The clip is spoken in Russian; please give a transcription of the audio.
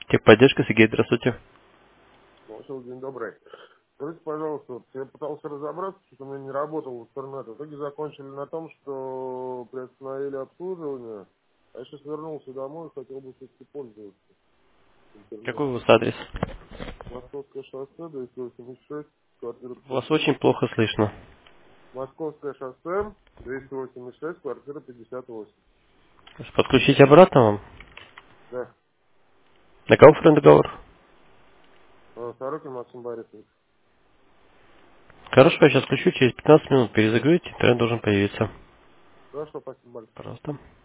Техподдержка, Сергей, здравствуйте. Слушал, день добрый. Скажите, пожалуйста, вот я пытался разобраться, что у меня не работал интернет. В итоге закончили на том, что приостановили обслуживание. А я сейчас вернулся домой и хотел бы все-таки пользоваться Какой у интернетом. вас адрес? Московское шоссе, 286, квартира Вас очень 58. плохо слышно. Московское шоссе, 286, квартира 58. Подключить обратно вам? Да. На кого договор? Сорокин Максим Борисович. Хорошо, я сейчас включу, через 15 минут перезагрузите, интернет должен появиться. Хорошо, спасибо большое. Пожалуйста.